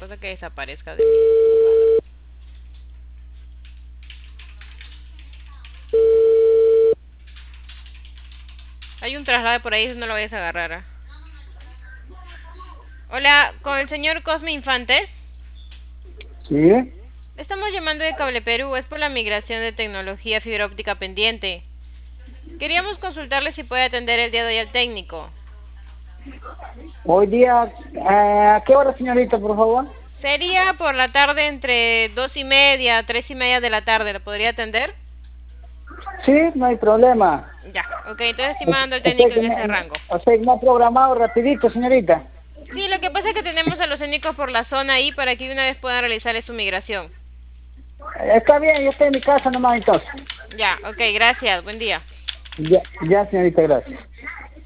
cosa que desaparezca de mí. Hay un traslado por ahí, no lo vayas a agarrar. Hola, con el señor Cosme Infantes. Sí, Estamos llamando de Cable Perú, es por la migración de tecnología fibra óptica pendiente. Queríamos consultarle si puede atender el día de hoy al técnico. hoy día, ¿a qué hora, señorita, por favor? Sería por la tarde entre 2:30, 3:30 de la tarde. ¿Lo podría atender? Sí, no hay problema. Ya, ok, entonces estoy mandando al O sea técnico que en ese rango. me ha programado rapidito, señorita. Sí, lo que pasa es que tenemos a los técnicos por la zona ahí para que de una vez puedan realizarle su migración. Está bien, yo estoy en mi casa nomás entonces. Ya, ok, gracias, buen día. Ya, ya, señorita, gracias.